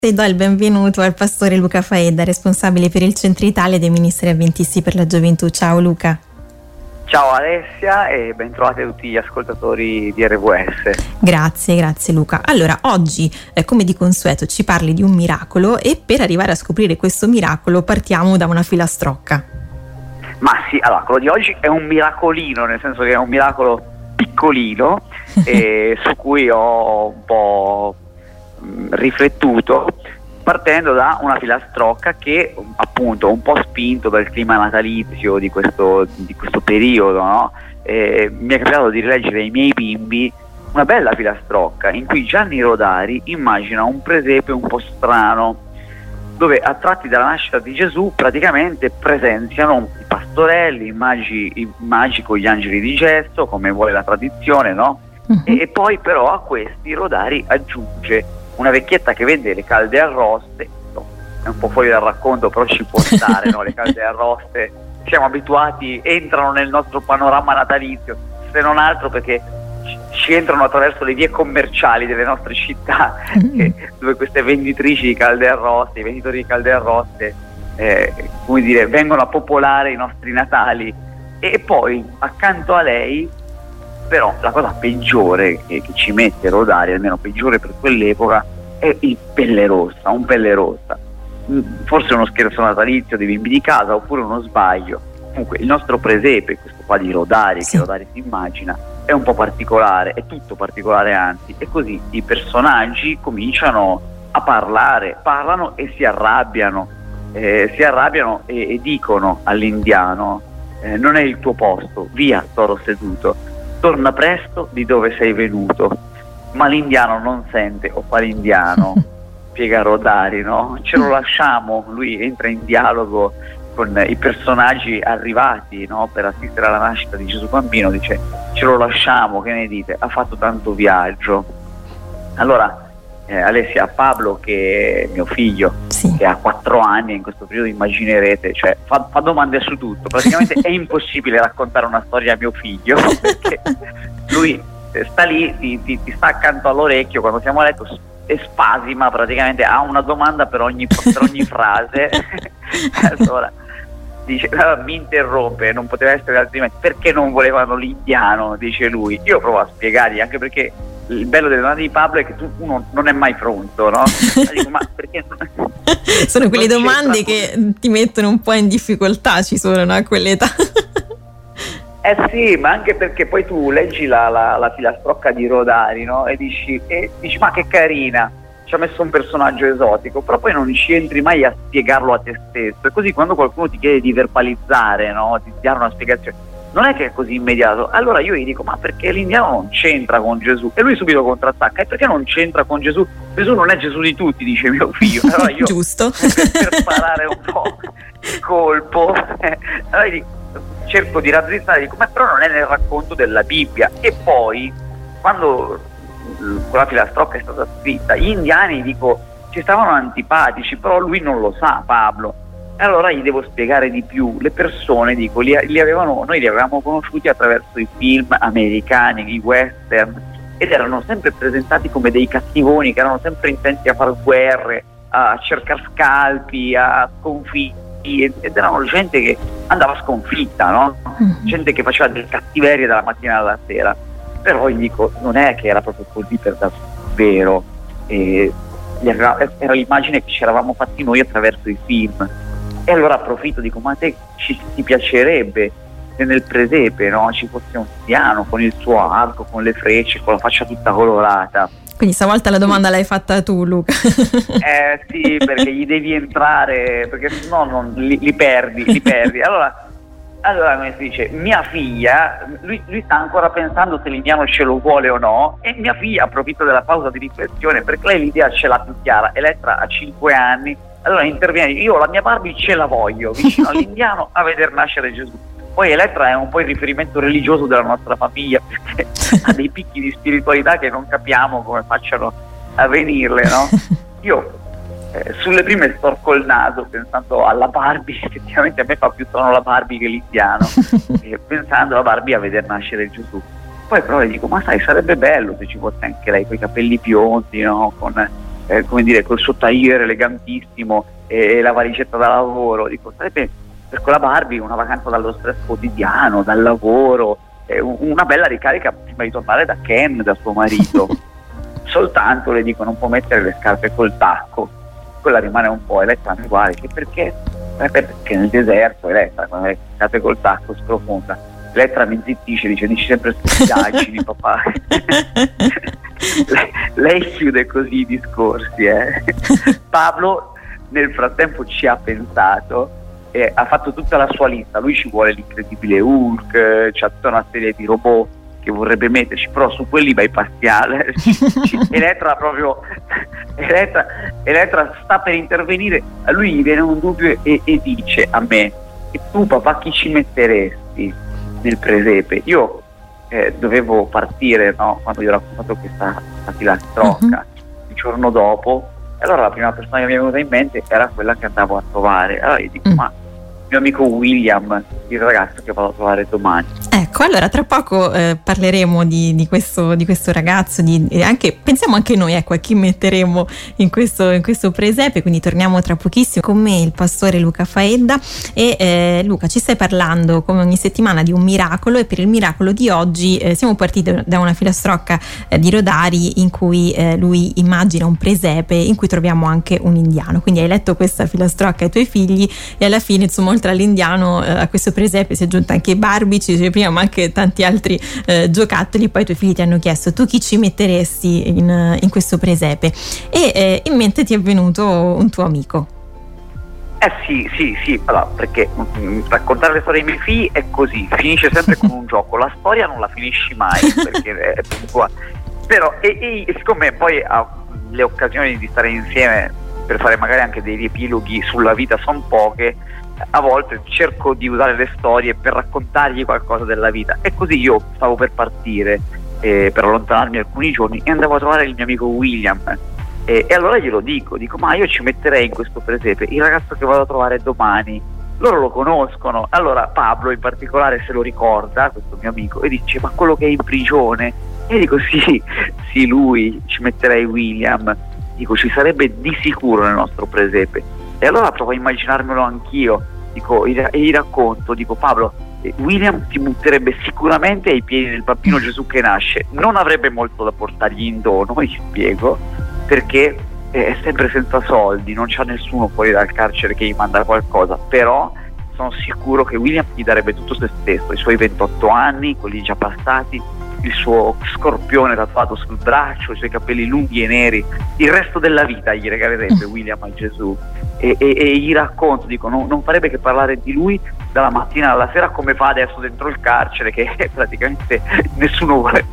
E do il benvenuto al pastore Luca Faedda, responsabile per il Centro Italia dei Ministeri Adventisti per la Gioventù. Ciao Luca. Ciao Alessia e ben trovati a tutti gli ascoltatori di RWS. Grazie Luca. Allora, oggi, come di consueto, ci parli di un miracolo e per arrivare a scoprire questo miracolo partiamo da una filastrocca. Ma sì, allora, quello di oggi è un miracolino, nel senso che è un miracolo piccolino su cui ho un po' riflettuto, partendo da una filastrocca che appunto un po' spinto dal clima natalizio di questo periodo, no? Mi è capitato di rileggere ai miei bimbi una bella filastrocca in cui Gianni Rodari immagina un presepe un po' strano, dove attratti dalla nascita di Gesù praticamente presenziano i pastorelli, i magi con gli angeli di gesso, come vuole la tradizione, no? E poi però a questi Rodari aggiunge una vecchietta che vende le calde arroste. No, è un po' fuori dal racconto, però ci può stare, no? Le calde arroste, siamo abituati, entrano nel nostro panorama natalizio, se non altro perché ci entrano attraverso le vie commerciali delle nostre città, dove queste venditrici di calde arroste, i venditori di calde arroste, come dire, vengono a popolare i nostri Natali. E poi accanto a lei, però, la cosa peggiore che ci mette Rodari, almeno peggiore per quell'epoca, è il pelle rossa, un pelle rossa. Forse uno scherzo natalizio dei bimbi di casa, oppure uno sbaglio. Comunque il nostro presepe, questo qua di Rodari, sì, che Rodari si immagina, è un po' particolare, è tutto particolare anzi, e così i personaggi cominciano a parlano e si arrabbiano e dicono all'indiano: non è il tuo posto, via toro seduto, torna presto di dove sei venuto. Ma l'indiano non sente, o quale indiano? Spiega Rodari, no? Ce lo lasciamo, lui entra in dialogo con i personaggi arrivati, no, per assistere alla nascita di Gesù bambino, dice: ce lo lasciamo, che ne dite? Ha fatto tanto viaggio. Allora Alessia, Pablo, che è mio figlio, sì, che ha 4 anni, in questo periodo immaginerete, cioè fa domande su tutto, praticamente è impossibile raccontare una storia a mio figlio, perché lui sta lì, ti sta accanto all'orecchio quando siamo a letto e spasima, praticamente ha una domanda per ogni frase. Allora dice, mi interrompe, non poteva essere altrimenti, perché non volevano l'indiano, dice lui. Io provo a spiegargli, anche perché il bello delle domande di Pablo è che uno non è mai pronto, no? Dico, ma perché sono quelle domande che ti mettono un po' in difficoltà, ci sono, no, a quell'età. Sì, ma anche perché poi tu leggi la filastrocca di Rodari, no? E dici ma che carina, ci ha messo un personaggio esotico, però poi non ci entri mai a spiegarlo a te stesso. E così quando qualcuno ti chiede di verbalizzare, no, di dare una spiegazione, non è che è così immediato. Allora io gli dico: ma perché l'indiano non c'entra con Gesù? E lui subito contrattacca: e perché non c'entra con Gesù? Gesù non è Gesù di tutti, dice mio figlio. Allora io, giusto, per parare un po' il colpo, allora gli dico, cerco di raddrizzare, dico: ma però non è nel racconto della Bibbia. E poi quando quella filastrocca è stata scritta, gli indiani, dico, ci stavano antipatici, però lui non lo sa, Pablo. E allora gli devo spiegare di più. Le persone, dico, noi li avevamo conosciuti attraverso i film americani, i western, ed erano sempre presentati come dei cattivoni che erano sempre intenti a fare guerre, a cercare scalpi, a sconfitti, ed erano gente che andava sconfitta, no? Gente che faceva delle cattiverie dalla mattina alla sera. Però gli dico, non è che era proprio così per davvero, era l'immagine che ci eravamo fatti noi attraverso i film. E allora approfitto, dico: ma a te ti piacerebbe se nel presepe, no, ci fosse un indiano con il suo arco, con le frecce, con la faccia tutta colorata? Quindi stavolta la domanda l'hai fatta tu, Luca. Sì, perché gli devi entrare, perché sennò li perdi. Allora come si dice, mia figlia, lui sta ancora pensando se l'indiano ce lo vuole o no, e mia figlia approfitta della pausa di riflessione, perché lei l'idea ce l'ha più chiara. Elettra ha 5 anni, allora interviene: io la mia Barbie ce la voglio vicino all'indiano a veder nascere Gesù. Poi Elettra è un po' il riferimento religioso della nostra famiglia, perché ha dei picchi di spiritualità che non capiamo come facciano a venirle, no? Io sulle prime storco il naso pensando alla Barbie, effettivamente a me fa più strano la Barbie che l'indiano, pensando alla Barbie a veder nascere Gesù. Poi però le dico: ma sai, sarebbe bello se ci fosse anche lei con i capelli biondi, no? Con come dire, col suo tailleur elegantissimo e la valigetta da lavoro. Dico, sarebbe per quella Barbie una vacanza dallo stress quotidiano, dal lavoro, una bella ricarica prima di tornare da Ken, da suo marito. Soltanto le dico, non può mettere le scarpe col tacco. Quella rimane un po', Elettra mi guarda, che perché? Perché nel deserto Elettra, quando le scarpe col tacco sprofonda. Elettra mi zittisce, dici sempre stupidaggini papà. lei chiude così i discorsi. Pablo nel frattempo ci ha pensato, ha fatto tutta la sua lista. Lui ci vuole l'incredibile Hulk, c'ha tutta una serie di robot che vorrebbe metterci, però su quelli bypassiale. Elettra sta per intervenire, a lui gli viene un dubbio e dice a me: e tu papà chi ci metteresti nel presepe? Io dovevo partire, no? Quando gli ho raccontato questa filastrocca, il giorno dopo, e allora la prima persona che mi è venuta in mente era quella che andavo a trovare. Allora gli dico: ma mio amico William, il ragazzo che vado a trovare domani. Ecco, allora tra poco parleremo di questo ragazzo, pensiamo anche noi, ecco, a chi metteremo in questo presepe, quindi torniamo tra pochissimo. Con me il pastore Luca Faedda. E Luca, ci stai parlando come ogni settimana di un miracolo, e per il miracolo di oggi siamo partiti da una filastrocca di Rodari in cui lui immagina un presepe in cui troviamo anche un indiano. Quindi hai letto questa filastrocca ai tuoi figli e alla fine, insomma, oltre all'indiano, a questo presepe si è aggiunta anche Barbie, ci dicevi prima, ma anche tanti altri giocattoli. Poi i tuoi figli ti hanno chiesto: tu chi ci metteresti in questo presepe? E in mente ti è venuto un tuo amico. Sì, allora, perché raccontare le storie ai miei figli è così, finisce sempre con un gioco, la storia non la finisci mai, perché è però e siccome poi le occasioni di stare insieme per fare magari anche dei riepiloghi sulla vita sono poche, a volte cerco di usare le storie per raccontargli qualcosa della vita. E così io stavo per partire per allontanarmi alcuni giorni e andavo a trovare il mio amico William, e allora glielo dico, ma io ci metterei in questo presepe il ragazzo che vado a trovare domani. Loro lo conoscono, allora Pablo in particolare se lo ricorda, questo mio amico, e dice: ma quello che è in prigione? E dico sì, lui, ci metterei William. Dico, ci sarebbe di sicuro nel nostro presepe. E allora provo a immaginarmelo anch'io, dico, e gli racconto, dico: Pablo, William ti butterebbe sicuramente ai piedi del bambino Gesù che nasce, non avrebbe molto da portargli in dono, gli spiego, perché è sempre senza soldi, non c'ha nessuno fuori dal carcere che gli manda qualcosa, però sono sicuro che William gli darebbe tutto se stesso, i suoi 28 anni, quelli già passati, il suo scorpione tatuato sul braccio, i suoi capelli lunghi e neri, il resto della vita gli regalerebbe William a Gesù. E gli racconto, dico, non farebbe che parlare di lui dalla mattina alla sera, come fa adesso dentro il carcere, che praticamente nessuno vuole,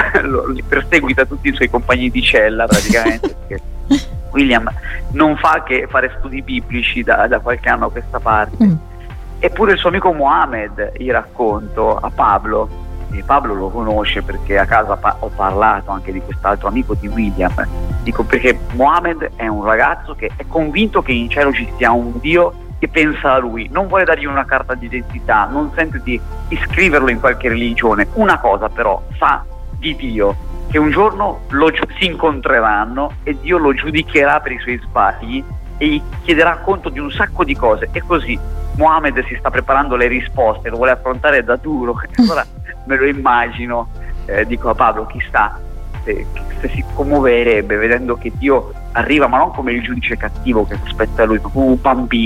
li perseguita tutti i suoi compagni di cella praticamente, perché William non fa che fare studi biblici da qualche anno a questa parte. Eppure il suo amico Mohamed, gli racconto, a Pablo, e Pablo lo conosce perché a casa ho parlato anche di quest'altro amico di William. Dico, perché Mohamed è un ragazzo che è convinto che in cielo ci sia un Dio che pensa a lui, non vuole dargli una carta d'identità, non sente di iscriverlo in qualche religione. Una cosa però sa di Dio, che un giorno si incontreranno e Dio lo giudicherà per i suoi sbagli e gli chiederà conto di un sacco di cose. E così Mohamed si sta preparando le risposte, lo vuole affrontare da duro. Allora me lo immagino, dico a Pablo, chissà se si commuoverebbe vedendo che Dio arriva, ma non come il giudice cattivo che aspetta lui, ma come un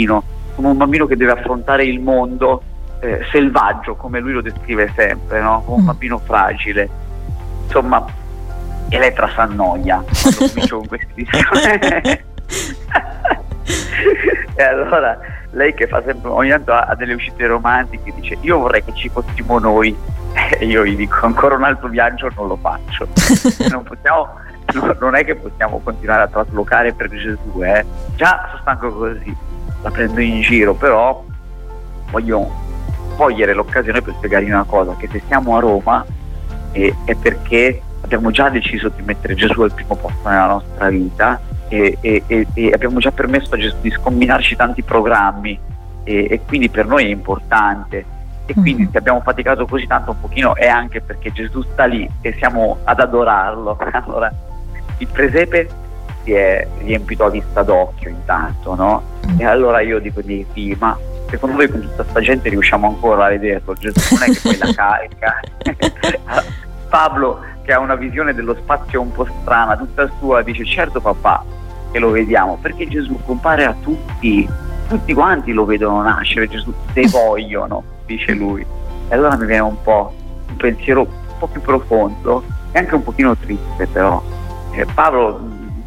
bambino che deve affrontare il mondo selvaggio, come lui lo descrive sempre, no? Come un bambino fragile. Insomma, Elettra s'annoia quando comincio con questi discorsi. E allora lei, che fa sempre, ogni tanto ha delle uscite romantiche, dice: io vorrei che ci fossimo noi. E io gli dico: ancora un altro viaggio non lo faccio. Non è che possiamo continuare a traslocare per Gesù, già sono stanco così, la prendo in giro. Però voglio cogliere l'occasione per spiegargli una cosa, che se siamo a Roma è perché abbiamo già deciso di mettere Gesù al primo posto nella nostra vita, e abbiamo già permesso a Gesù di scombinarci tanti programmi, e quindi per noi è importante. E quindi se abbiamo faticato così tanto un pochino è anche perché Gesù sta lì e siamo ad adorarlo. Allora il presepe si è riempito a vista d'occhio intanto, no? E allora io dico ai miei figli: ma secondo voi con tutta sta gente riusciamo ancora a vederlo? Gesù non è che poi la carica. Pablo, che ha una visione dello spazio un po' strana, tutta sua, dice: certo papà che lo vediamo, perché Gesù compare a tutti quanti lo vedono nascere, Gesù, se vogliono, dice lui. E allora mi viene un pensiero un po' più profondo e anche un pochino triste, però Paolo,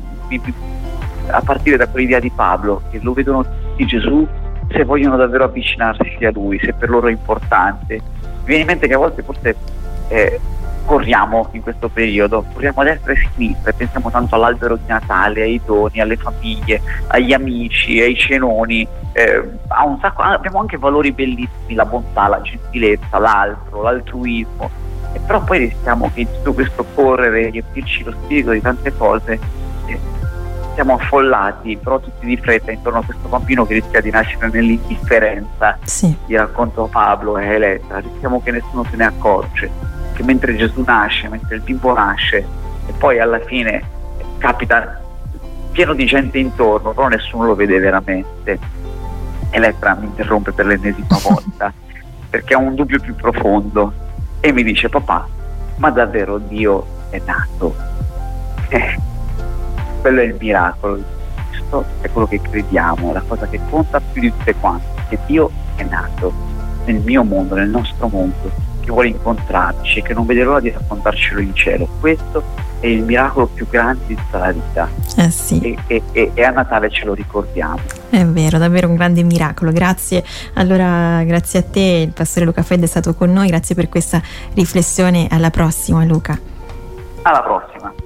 a partire da quell'idea di Pablo, che lo vedono tutti Gesù se vogliono davvero avvicinarsi a lui, se per loro è importante. Mi viene in mente che a volte forse corriamo in questo periodo, corriamo a destra e a sinistra e pensiamo tanto all'albero di Natale, ai doni, alle famiglie, agli amici, ai cenoni, abbiamo anche valori bellissimi, la bontà, la gentilezza, l'altro, l'altruismo, e però poi rischiamo che in tutto questo correre, riempirci lo spirito di tante cose, siamo affollati però tutti di fretta intorno a questo bambino che rischia di nascere nell'indifferenza. Sì. Gli racconto Pablo e Elettra, rischiamo che nessuno se ne accorge, che mentre Gesù nasce, mentre il bimbo nasce e poi alla fine capita pieno di gente intorno, però nessuno lo vede veramente. Elettra mi interrompe per l'ennesima volta perché ha un dubbio più profondo e mi dice: papà, ma davvero Dio è nato? Quello è il miracolo, questo è quello che crediamo, la cosa che conta più di tutte quante, che Dio è nato nel mio mondo, nel nostro mondo, che vuole incontrarci, che non vede l'ora di raccontarcelo in cielo. Questo è il miracolo più grande di tutta la vita. Sì. E a Natale ce lo ricordiamo. È vero, davvero un grande miracolo. Grazie. Allora, grazie a te, il pastore Luca Fedde è stato con noi, grazie per questa riflessione. Alla prossima, Luca. Alla prossima.